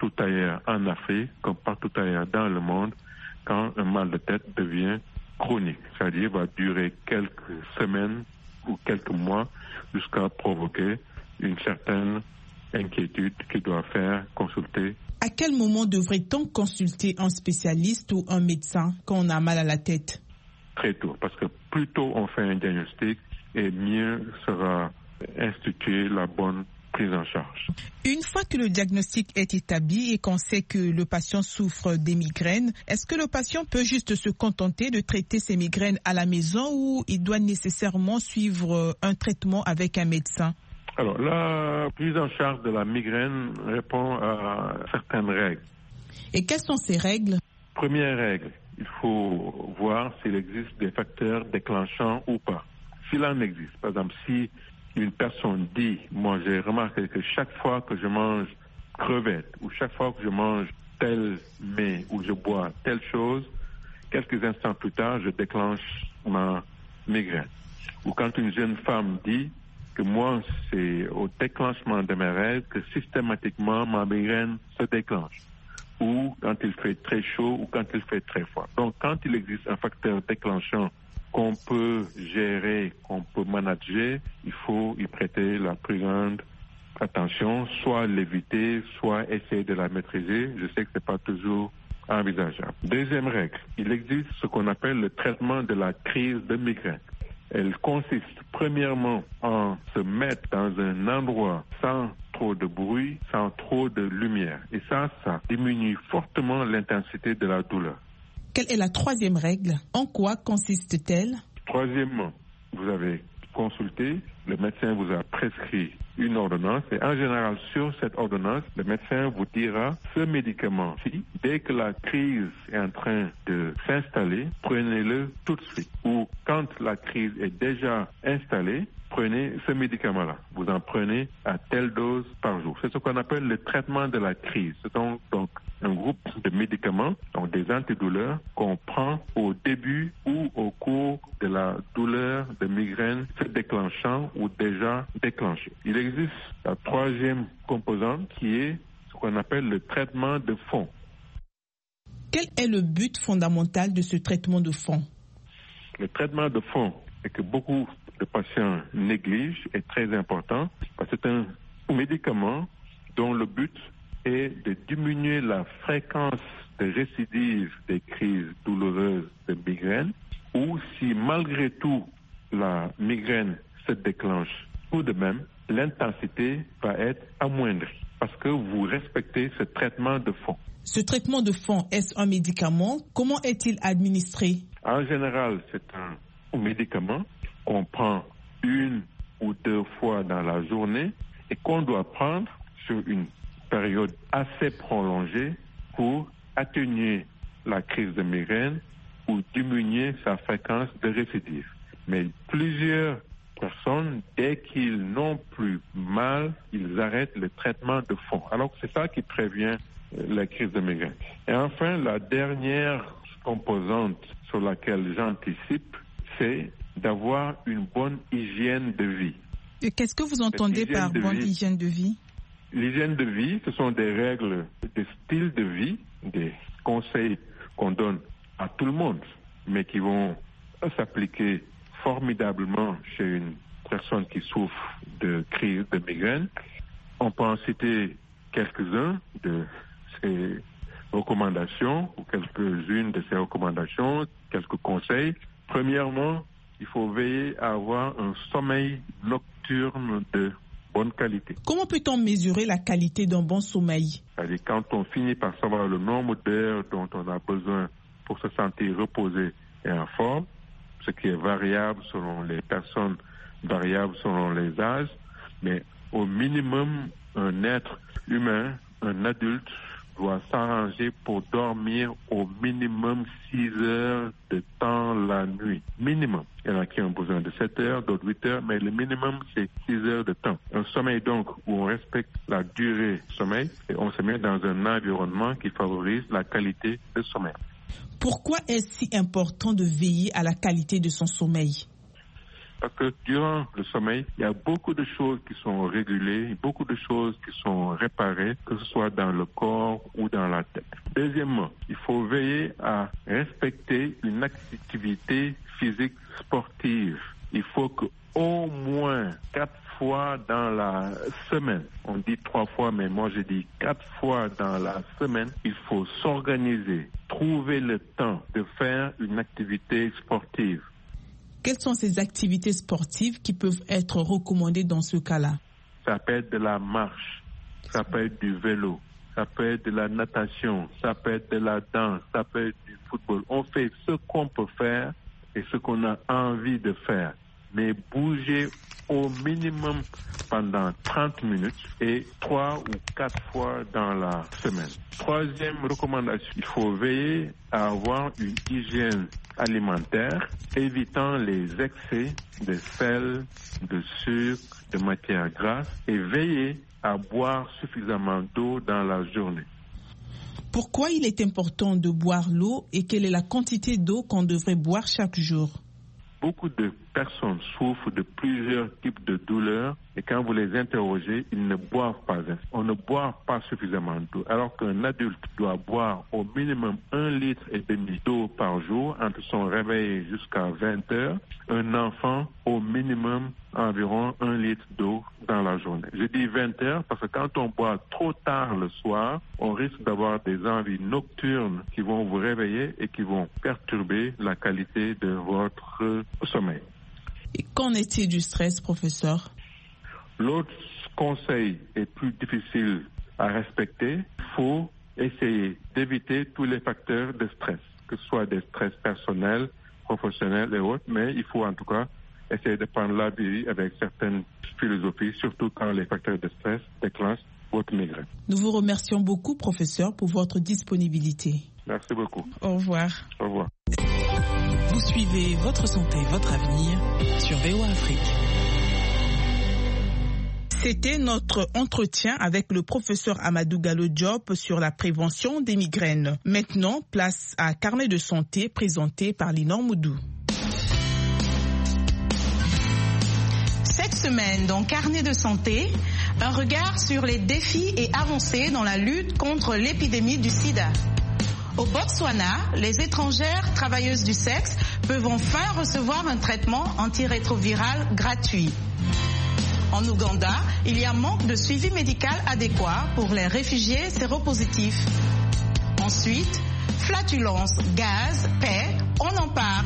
partout ailleurs en Afrique, comme partout ailleurs dans le monde, quand un mal de tête devient chronique, c'est-à-dire va durer quelques semaines ou quelques mois jusqu'à provoquer une certaine inquiétude qui doit faire consulter. À quel moment devrait-on consulter un spécialiste ou un médecin quand on a mal à la tête? Très tôt, parce que plus tôt on fait un diagnostic, et mieux sera instituée la bonne prise en charge. Une fois que le diagnostic est établi et qu'on sait que le patient souffre des migraines, est-ce que le patient peut juste se contenter de traiter ses migraines à la maison ou il doit nécessairement suivre un traitement avec un médecin? Alors, la prise en charge de la migraine répond à certaines règles. Et quelles sont ces règles? Première règle, il faut voir s'il existe des facteurs déclenchants ou pas. S'il en existe, par exemple, si une personne dit, moi j'ai remarqué que chaque fois que je mange crevettes ou chaque fois que je mange tel mets ou je bois telle chose, quelques instants plus tard, je déclenche ma migraine. Ou quand une jeune femme dit que moi, c'est au déclenchement de mes règles que systématiquement ma migraine se déclenche. Ou quand il fait très chaud ou quand il fait très froid. Donc, quand il existe un facteur déclenchant qu'on peut gérer, qu'on peut manager, il faut y prêter la plus grande attention, soit l'éviter, soit essayer de la maîtriser. Je sais que c'est pas toujours envisageable. Deuxième règle, il existe ce qu'on appelle le traitement de la crise de migraine. Elle consiste premièrement en se mettre dans un endroit sans trop de bruit, sans trop de lumière. Et ça diminue fortement l'intensité de la douleur. Quelle est la troisième règle? En quoi consiste-t-elle? Troisièmement, vous avez consulté, le médecin vous a prescrit une ordonnance et en général sur cette ordonnance, le médecin vous dira ce médicament-ci, dès que la crise est en train de s'installer, prenez-le tout de suite. Ou quand la crise est déjà installée, prenez ce médicament-là. Vous en prenez à telle dose par jour. C'est ce qu'on appelle le traitement de la crise. C'est donc un groupe de médicaments, donc des antidouleurs, qu'on prend au début ou au cours de la douleur de migraine se déclenchant ou déjà déclenchée. Il existe la troisième composante qui est ce qu'on appelle le traitement de fond. Quel est le but fondamental de ce traitement de fond? Le traitement de fond est que beaucoup de patients négligent est très important parce que c'est un médicament dont le but est de diminuer la fréquence de récidive des crises douloureuses de migraine ou si malgré tout la migraine se déclenche tout de même, l'intensité va être amoindrie parce que vous respectez ce traitement de fond. Ce traitement de fond, est-ce un médicament? Comment est-il administré? En général, c'est un médicament qu'on prend une ou deux fois dans la journée et qu'on doit prendre sur une période assez prolongée pour atténuer la crise de migraine ou diminuer sa fréquence de récidive. Mais plusieurs personnes, dès qu'ils n'ont plus mal, ils arrêtent le traitement de fond. Alors c'est ça qui prévient la crise de migraine. Et enfin, la dernière composante sur laquelle j'anticipe, c'est d'avoir une bonne hygiène de vie. Et qu'est-ce que vous entendez par bonne hygiène de vie? L'hygiène de vie, ce sont des règles de style de vie, des conseils qu'on donne à tout le monde, mais qui vont s'appliquer formidablement chez une personne qui souffre de crise de migraine. On peut en citer quelques-uns de ces recommandations ou quelques-unes de ces recommandations, quelques conseils. Premièrement, il faut veiller à avoir un sommeil nocturne de bonne qualité. Comment peut-on mesurer la qualité d'un bon sommeil? C'est-à-dire quand on finit par savoir le nombre d'heures dont on a besoin pour se sentir reposé et en forme, ce qui est variable selon les personnes, variable selon les âges, mais au minimum, un être humain, un adulte, doit s'arranger pour dormir au minimum 6 heures de temps la nuit. Minimum. Il y en a qui ont besoin de 7 heures, d'autres 8 heures, mais le minimum, c'est 6 heures de temps. Un sommeil, donc, où on respecte la durée du sommeil et on se met dans un environnement qui favorise la qualité de sommeil. Pourquoi est-ce si important de veiller à la qualité de son sommeil? Parce que durant le sommeil, il y a beaucoup de choses qui sont régulées, beaucoup de choses qui sont réparées, que ce soit dans le corps ou dans la tête. Deuxièmement, il faut veiller à respecter une activité physique sportive. Il faut que au moins 4 fois dans la semaine, on dit 3 fois, mais moi je dis 4 fois dans la semaine, il faut s'organiser, trouver le temps de faire une activité sportive. Quelles sont ces activités sportives qui peuvent être recommandées dans ce cas-là? Ça peut être de la marche, ça peut être du vélo, ça peut être de la natation, ça peut être de la danse, ça peut être du football. On fait ce qu'on peut faire et ce qu'on a envie de faire. Mais bouger au minimum pendant 30 minutes et 3 ou 4 fois dans la semaine. Troisième recommandation, il faut veiller à avoir une hygiène alimentaire, évitant les excès de sel, de sucre, de matières grasses et veiller à boire suffisamment d'eau dans la journée. Pourquoi il est important de boire l'eau et quelle est la quantité d'eau qu'on devrait boire chaque jour? Beaucoup de personnes souffrent de plusieurs types de douleurs et quand vous les interrogez, ils ne boivent pas. On ne boit pas suffisamment d'eau, alors qu'un adulte doit boire au minimum 1,5 litre d'eau par jour entre son réveil jusqu'à 20 heures. Un enfant, au minimum, environ 1 litre d'eau dans la journée. Je dis 20 heures parce que quand on boit trop tard le soir, on risque d'avoir des envies nocturnes qui vont vous réveiller et qui vont perturber la qualité de votre sommeil. Et qu'en est-il du stress, professeur? L'autre conseil est plus difficile à respecter. Il faut essayer d'éviter tous les facteurs de stress, que ce soit des stress personnels, professionnels et autres, mais il faut en tout cas essayer de prendre la vie avec certaines philosophies, surtout quand les facteurs de stress déclenchent votre migraine. Nous vous remercions beaucoup, professeur, pour votre disponibilité. Merci beaucoup. Au revoir. Au revoir. Vous suivez Votre Santé, Votre Avenir sur VOA Afrique. C'était notre entretien avec le professeur Amadou Gallo Diop sur la prévention des migraines. Maintenant, place à Carnet de santé présenté par Linor Moudou. Cette semaine, dans Carnet de santé, un regard sur les défis et avancées dans la lutte contre l'épidémie du sida. Au Botswana, les étrangères travailleuses du sexe peuvent enfin recevoir un traitement antirétroviral gratuit. En Ouganda, il y a manque de suivi médical adéquat pour les réfugiés séropositifs. Ensuite, flatulence, gaz, paix, on en parle.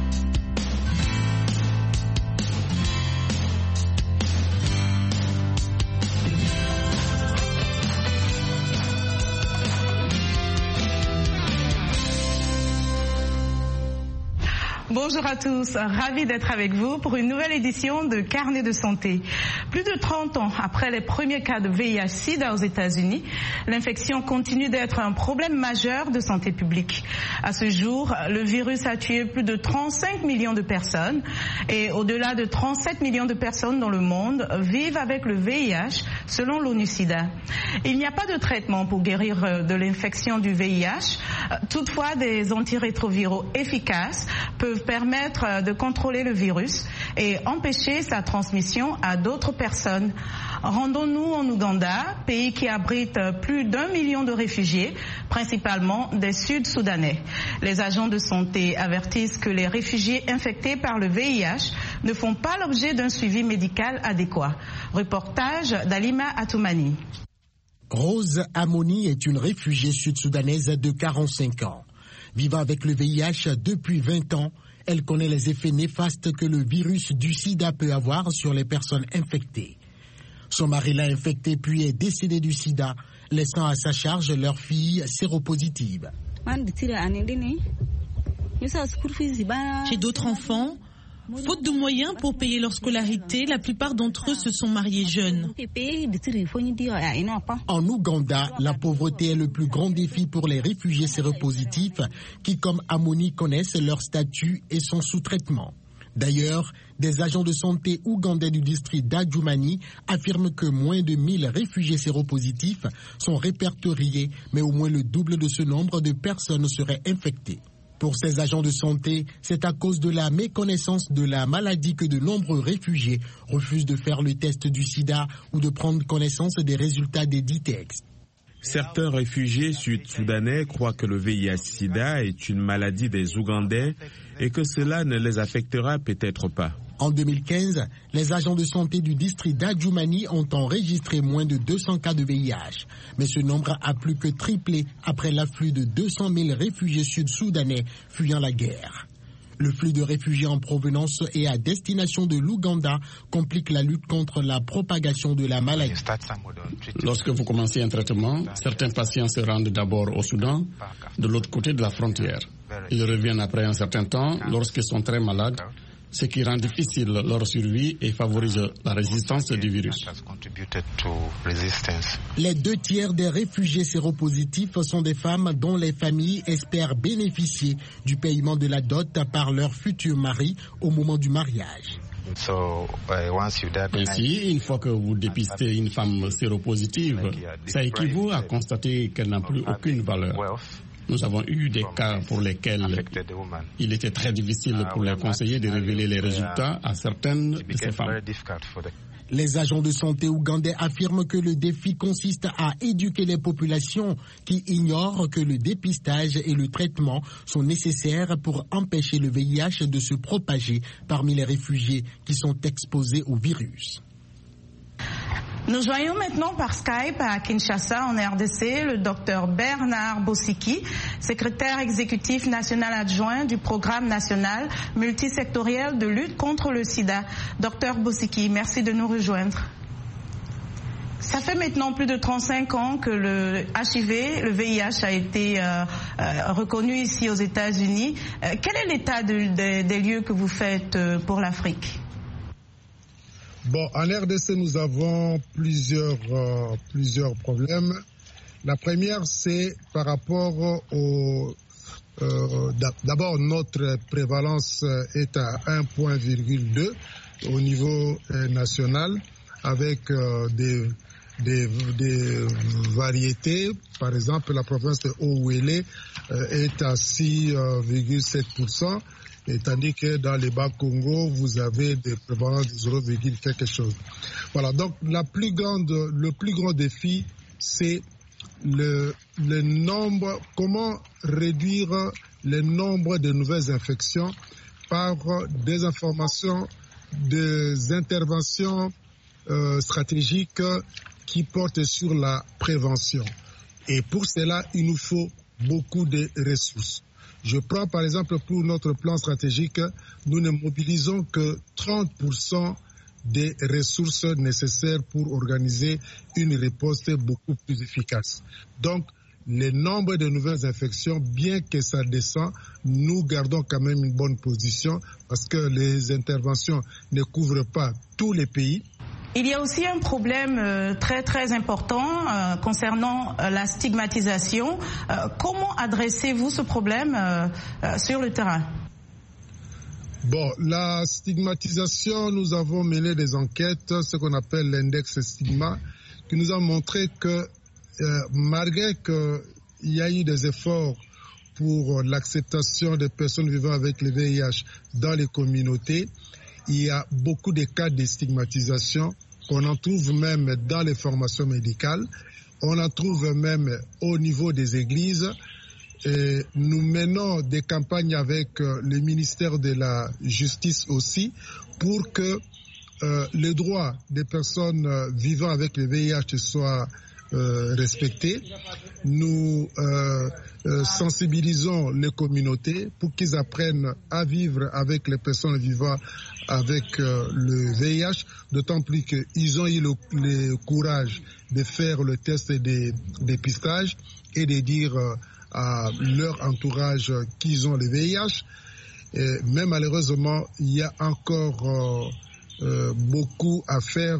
Bonjour à tous, ravi d'être avec vous pour une nouvelle édition de Carnet de santé. Plus de 30 ans après les premiers cas de VIH/SIDA aux États-Unis, l'infection continue d'être un problème majeur de santé publique. À ce jour, le virus a tué plus de 35 millions de personnes et au-delà de 37 millions de personnes dans le monde vivent avec le VIH selon l'ONU-SIDA. Il n'y a pas de traitement pour guérir de l'infection du VIH. Toutefois, des antirétroviraux efficaces peuvent permettre de contrôler le virus et empêcher sa transmission à d'autres personnes. Rendons-nous en Ouganda, pays qui abrite plus d'1 million de réfugiés, principalement des Sud-Soudanais. Les agents de santé avertissent que les réfugiés infectés par le VIH ne font pas l'objet d'un suivi médical adéquat. Reportage d'Alima Atoumani. Rose Amoni est une réfugiée sud-soudanaise de 45 ans. Vivant avec le VIH depuis 20 ans, elle connaît les effets néfastes que le virus du sida peut avoir sur les personnes infectées. Son mari l'a infecté puis est décédé du sida, laissant à sa charge leur fille séropositive. J'ai d'autres enfants. Faute de moyens pour payer leur scolarité, la plupart d'entre eux se sont mariés jeunes. En Ouganda, la pauvreté est le plus grand défi pour les réfugiés séropositifs qui, comme Amoni, connaissent leur statut et son sous-traitement. D'ailleurs, des agents de santé ougandais du district d'Adjumani affirment que moins de 1000 réfugiés séropositifs sont répertoriés, mais au moins le double de ce nombre de personnes seraient infectées. Pour ces agents de santé, c'est à cause de la méconnaissance de la maladie que de nombreux réfugiés refusent de faire le test du sida ou de prendre connaissance des résultats des dits tests. Certains réfugiés sud-soudanais croient que le VIH-Sida est une maladie des Ougandais et que cela ne les affectera peut-être pas. En 2015, les agents de santé du district d'Adjoumani ont enregistré moins de 200 cas de VIH. Mais ce nombre a plus que triplé après l'afflux de 200 000 réfugiés sud-soudanais fuyant la guerre. Le flux de réfugiés en provenance et à destination de l'Ouganda complique la lutte contre la propagation de la maladie. Lorsque vous commencez un traitement, certains patients se rendent d'abord au Soudan, de l'autre côté de la frontière. Ils reviennent après un certain temps lorsqu'ils sont très malades, ce qui rend difficile leur survie et favorise la résistance du virus. Les 2/3 des réfugiés séropositifs sont des femmes dont les familles espèrent bénéficier du paiement de la dot par leur futur mari au moment du mariage. Ainsi, une fois que vous dépistez une femme séropositive, ça équivaut à constater qu'elle n'a plus aucune valeur. Nous avons eu des cas pour lesquels il était très difficile pour les conseillers de révéler les résultats à certaines de ces femmes. Les agents de santé ougandais affirment que le défi consiste à éduquer les populations qui ignorent que le dépistage et le traitement sont nécessaires pour empêcher le VIH de se propager parmi les réfugiés qui sont exposés au virus. Nous joignons maintenant par Skype à Kinshasa, en RDC, le docteur Bernard Bossiki, secrétaire exécutif national adjoint du programme national multisectoriel de lutte contre le sida. Docteur Bossiki, merci de nous rejoindre. Ça fait maintenant plus de 35 ans que le HIV, le VIH a été reconnu ici aux États-Unis. Quel est l'état des lieux que vous faites pour l'Afrique ? Bon, en RDC, nous avons plusieurs problèmes. La première, c'est par rapport d'abord, notre prévalence est à 1,2 au niveau national, avec des variétés. Par exemple, la province de Haut-Ouélé est à 6,7%. Et tandis que dans les Bas-Congo, vous avez des prévalences de 0, quelque chose. Voilà, donc le plus grand défi, c'est le nombre, comment réduire le nombre de nouvelles infections par des informations, des interventions stratégiques qui portent sur la prévention. Et pour cela, il nous faut beaucoup de ressources. Je prends par exemple pour notre plan stratégique, nous ne mobilisons que 30% des ressources nécessaires pour organiser une riposte beaucoup plus efficace. Donc, le nombre de nouvelles infections, bien que ça descend, nous gardons quand même une bonne position parce que les interventions ne couvrent pas tous les pays. Il y a aussi un problème très très important concernant la stigmatisation. Comment adressez-vous ce problème sur le terrain ? Bon, la stigmatisation, nous avons mené des enquêtes, ce qu'on appelle l'index stigma, qui nous a montré que malgré qu'il y a eu des efforts pour l'acceptation des personnes vivant avec le VIH dans les communautés, il y a beaucoup de cas de stigmatisation. On en trouve même dans les formations médicales, on en trouve même au niveau des églises. Et nous menons des campagnes avec le ministère de la Justice aussi pour que les droits des personnes vivant avec le VIH soient respectés. Nous sensibilisons les communautés pour qu'ils apprennent à vivre avec les personnes vivant avec le VIH, d'autant plus qu'ils ont eu le courage de faire le test de dépistage et de dire à leur entourage qu'ils ont le VIH. Mais malheureusement, il y a encore beaucoup à faire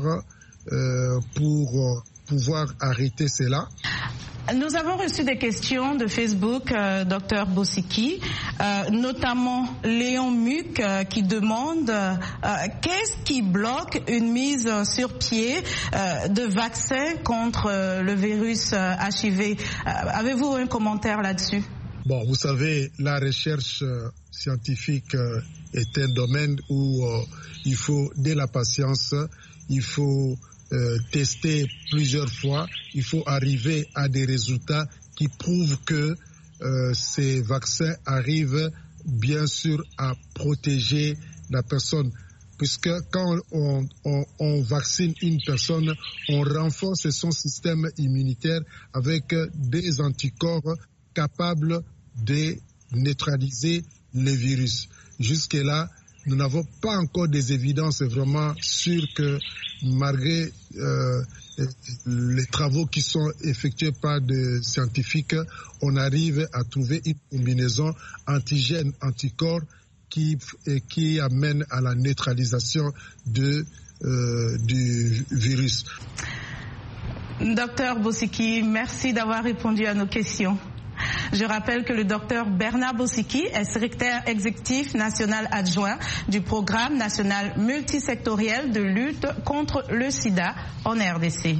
pour pouvoir arrêter cela. Nous avons reçu des questions de Facebook, Dr Bossiki, notamment Léon Muc qui demande qu'est-ce qui bloque une mise sur pied de vaccins contre le virus HIV. Avez-vous un commentaire là-dessus? Bon, vous savez, la recherche scientifique est un domaine où il faut de la patience, il faut tester plusieurs fois, il faut arriver à des résultats qui prouvent que ces vaccins arrivent bien sûr à protéger la personne. Puisque quand on vaccine une personne, on renforce son système immunitaire avec des anticorps capables de neutraliser le virus. Jusque-là, nous n'avons pas encore des évidences vraiment sûres que malgré les travaux qui sont effectués par des scientifiques, on arrive à trouver une combinaison antigène-anticorps qui amène à la neutralisation du virus. Docteur Bossiki, merci d'avoir répondu à nos questions. Je rappelle que le docteur Bernard Bossiki est secrétaire exécutif national adjoint du programme national multisectoriel de lutte contre le sida en RDC.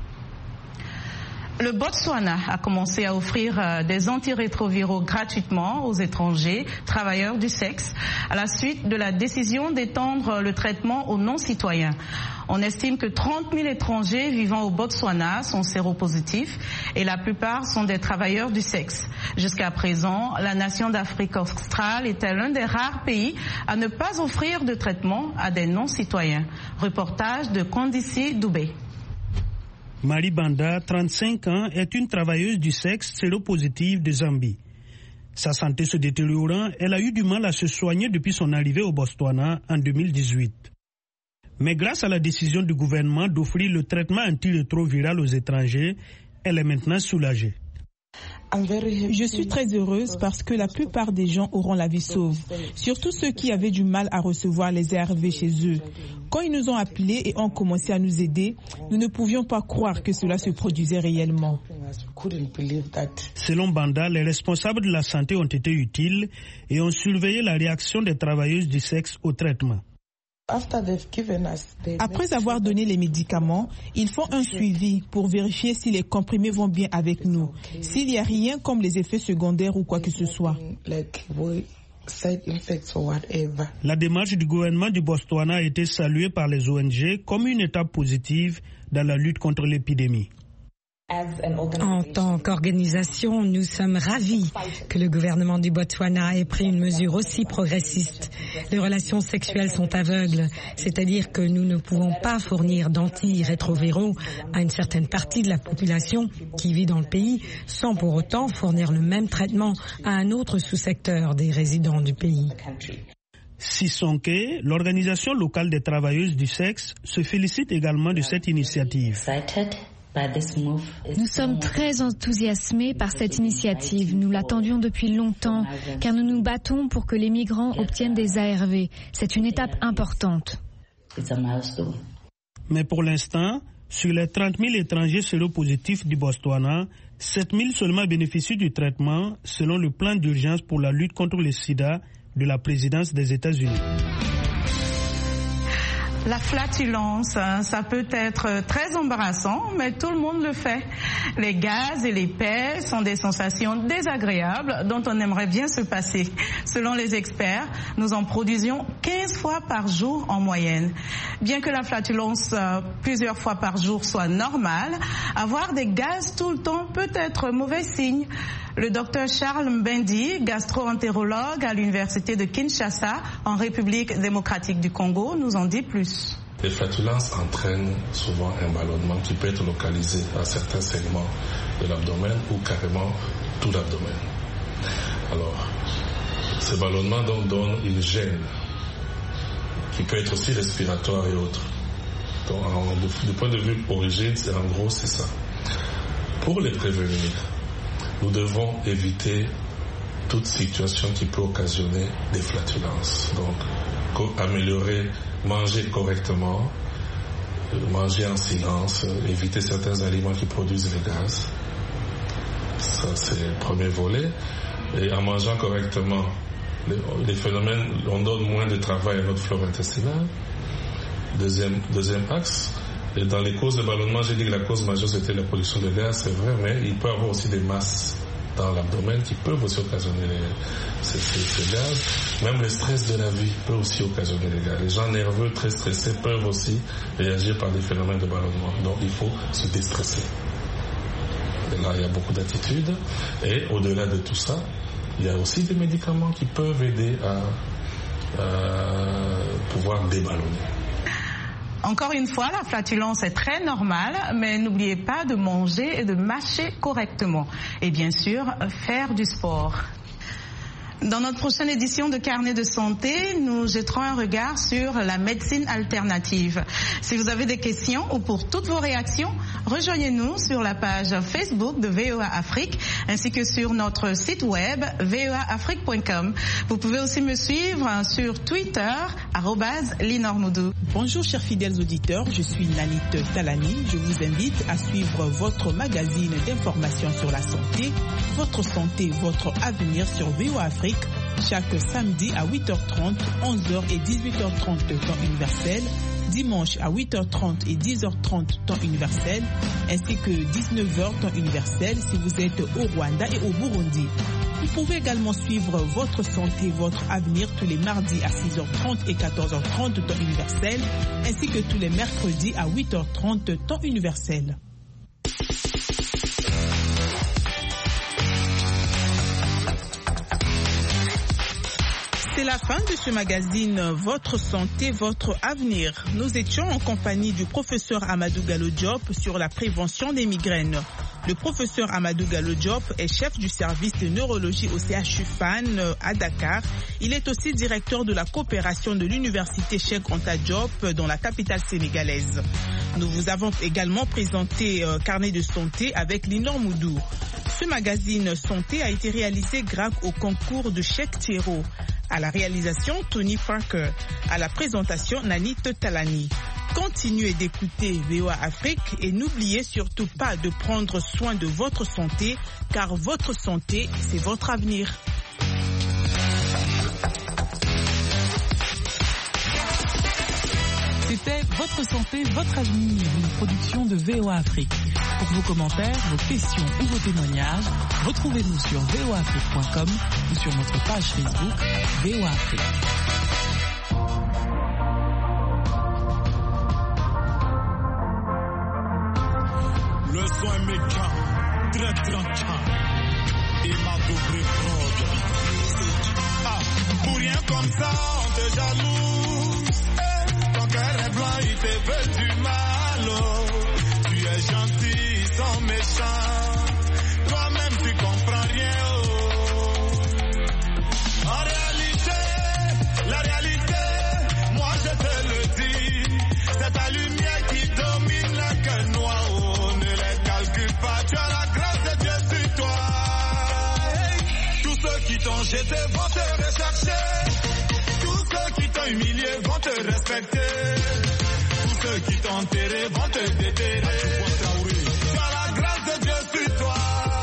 Le Botswana a commencé à offrir des antirétroviraux gratuitement aux étrangers, travailleurs du sexe, à la suite de la décision d'étendre le traitement aux non-citoyens. On estime que 30 000 étrangers vivant au Botswana sont séropositifs et la plupart sont des travailleurs du sexe. Jusqu'à présent, la nation d'Afrique australe était l'un des rares pays à ne pas offrir de traitement à des non-citoyens. Reportage de Kondisi Doubé. Marie Banda, 35 ans, est une travailleuse du sexe séropositive de Zambie. Sa santé se détériorant, elle a eu du mal à se soigner depuis son arrivée au Botswana en 2018. Mais grâce à la décision du gouvernement d'offrir le traitement antirétroviral aux étrangers, elle est maintenant soulagée. Je suis très heureuse parce que la plupart des gens auront la vie sauve, surtout ceux qui avaient du mal à recevoir les ARV chez eux. Quand ils nous ont appelés et ont commencé à nous aider, nous ne pouvions pas croire que cela se produisait réellement. Selon Banda, les responsables de la santé ont été utiles et ont surveillé la réaction des travailleuses du sexe au traitement. Après avoir donné les médicaments, ils font un suivi pour vérifier si les comprimés vont bien avec nous, s'il n'y a rien comme les effets secondaires ou quoi que ce soit. La démarche du gouvernement du Botswana a été saluée par les ONG comme une étape positive dans la lutte contre l'épidémie. En tant qu'organisation, nous sommes ravis que le gouvernement du Botswana ait pris une mesure aussi progressiste. Les relations sexuelles sont aveugles, c'est-à-dire que nous ne pouvons pas fournir d'antirétroviraux à une certaine partie de la population qui vit dans le pays sans pour autant fournir le même traitement à un autre sous-secteur des résidents du pays. Sisonke, l'organisation locale des travailleuses du sexe, se félicite également de cette initiative. Nous sommes très enthousiasmés par cette initiative. Nous l'attendions depuis longtemps, car nous nous battons pour que les migrants obtiennent des ARV. C'est une étape importante. Mais pour l'instant, sur les 30 000 étrangers séropositifs du Botswana, 7 000 seulement bénéficient du traitement selon le plan d'urgence pour la lutte contre le sida de la présidence des États-Unis. La flatulence, ça peut être très embarrassant, mais tout le monde le fait. Les gaz et les pets sont des sensations désagréables dont on aimerait bien se passer. Selon les experts, nous en produisions 15 fois par jour en moyenne. Bien que la flatulence plusieurs fois par jour soit normale, avoir des gaz tout le temps peut être mauvais signe. Le docteur Charles Mbendi, gastro-entérologue à l'université de Kinshasa, en République démocratique du Congo, nous en dit plus. Les flatulences entraînent souvent un ballonnement qui peut être localisé à certains segments de l'abdomen ou carrément tout l'abdomen. Alors, ce ballonnement donc donne une gêne qui peut être aussi respiratoire et autres. Donc, du point de vue origine, c'est ça. Pour les prévenir, nous devons éviter toute situation qui peut occasionner des flatulences. Donc, améliorer, manger correctement, manger en silence, éviter certains aliments qui produisent les gaz. Ça, c'est le premier volet. Et en mangeant correctement, les phénomènes, on donne moins de travail à notre flore intestinale. Deuxième axe. Et dans les causes de ballonnement, j'ai dit que la cause majeure c'était la production de gaz, c'est vrai, mais il peut y avoir aussi des masses dans l'abdomen qui peuvent aussi occasionner ces gaz. Même le stress de la vie peut aussi occasionner les gaz. Les gens nerveux, très stressés, peuvent aussi réagir par des phénomènes de ballonnement. Donc il faut se déstresser. Et là, il y a beaucoup d'attitudes. Et au-delà de tout ça, il y a aussi des médicaments qui peuvent aider à pouvoir déballonner. Encore une fois, la flatulence est très normale, mais n'oubliez pas de manger et de mâcher correctement. Et bien sûr, faire du sport. Dans notre prochaine édition de Carnet de santé, nous jetterons un regard sur la médecine alternative. Si vous avez des questions ou pour toutes vos réactions, rejoignez-nous sur la page Facebook de VOA Afrique ainsi que sur notre site web voaafrique.com. Vous pouvez aussi me suivre sur Twitter @linormoudou. Bonjour chers fidèles auditeurs, je suis Nanit Talani. Je vous invite à suivre votre magazine d'information sur la santé, votre santé, votre avenir sur VOA Afrique. Chaque samedi à 8h30, 11h et 18h30 temps universel, dimanche à 8h30 et 10h30 temps universel, ainsi que 19h temps universel si vous êtes au Rwanda et au Burundi. Vous pouvez également suivre votre santé, votre avenir tous les mardis à 6h30 et 14h30 temps universel, ainsi que tous les mercredis à 8h30 temps universel. C'est la fin de ce magazine Votre santé, votre avenir. Nous étions en compagnie du professeur Amadou Gallo Diop sur la prévention des migraines. Le professeur Amadou Gallo Diop est chef du service de neurologie au CHU Fann à Dakar. Il est aussi directeur de la coopération de l'université Cheikh Anta Diop dans la capitale sénégalaise. Nous vous avons également présenté Carnet de santé avec Linor Moudou. Ce magazine santé a été réalisé grâce au concours de Cheikh Thiero. À la réalisation, Tony Parker. À la présentation, Nanit Talani. Continuez d'écouter VOA Afrique et n'oubliez surtout pas de prendre soin de votre santé, car votre santé, c'est votre avenir. C'était Votre santé, votre avenir, une production de VOA Afrique. Pour vos commentaires, vos questions ou vos témoignages, retrouvez-nous sur voaafrique.com ou sur notre page Facebook VOA Afrique. Le son est méchant, très tranchant, et ma double fraude. Pour rien comme ça, on te jalouse. Ton cœur est blanc, il te veut du mal. Tu es gentil, ils sont méchants. Toi-même, tu comprends rien. En réalité, la réalité, moi je te le dis, c'est ta lumière qui domine le cœur noir. Ne les calcule pas, tu as la grâce de Dieu sur toi. Tous ceux qui t'ont jeté vont te rechercher. Tous ceux qui t'ont humilié vont te respecter. Tous ceux qui t'ont enterré vont te déterrer. Tu as la grâce de Dieu sur toi.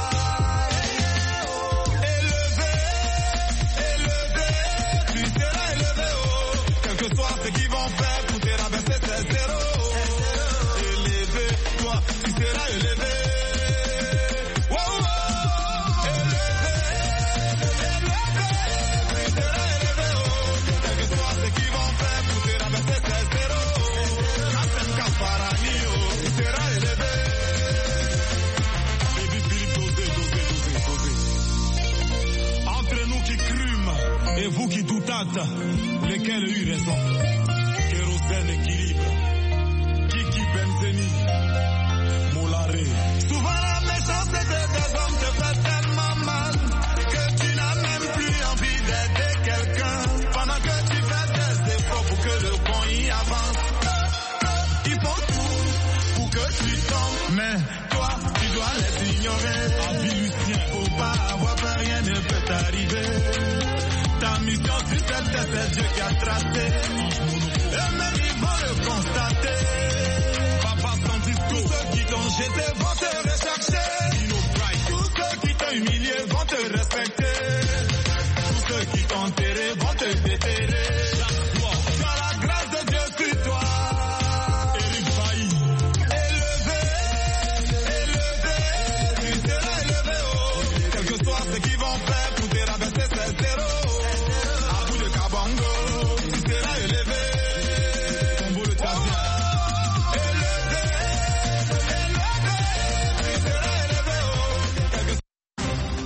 Élevé, élevé, tu seras élevé, oh. Quel que soit ce qu'ils vont faire pour te rabaisser, c'est zéro. Élevé, toi, tu seras élevé. Et vous qui doutâtes, lesquels eut raison? Kérosène équilibre, Kiki Benzeni, Moulare. Souvent la méchanceté des hommes te fait tellement mal que tu n'as même plus envie d'aider quelqu'un. Pendant que tu fais des efforts pour que le bon y avance, ils font tout pour que tu tombes. Mais toi, tu dois les ignorer. Lucien, faut pas avoir peur, rien ne peut t'arriver. Ta mission sur cette terre, c'est Dieu qui a tracé. Et même ils vont le constater. Papa sans discours, tous ceux qui t'ont jeté vont te rechercher. Tous ceux qui t'ont humilié vont te respecter. Tous ceux qui t'ont enterré vont te déterrer. Tu as la grâce de Dieu sur toi. Eric Bailly. Élevé, élevé, tu seras élevé, oh. Quel que toi, c'est qui vont faire.